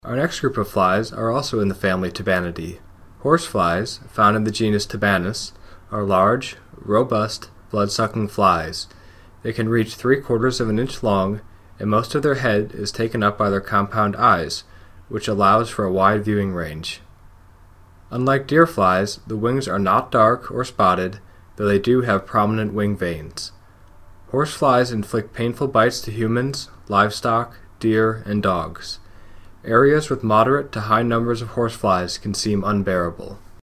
Our next group of flies are also in the family Tabanidae. Horseflies, found in the genus Tabanus, are large, robust, blood-sucking flies. They can reach 3/4 of an inch long, and most of their head is taken up by their compound eyes, which allows for a wide viewing range. Unlike deer flies, the wings are not dark or spotted, though they do have prominent wing veins. Horseflies inflict painful bites to humans, livestock, deer, and dogs. Areas with moderate to high numbers of horseflies can seem unbearable.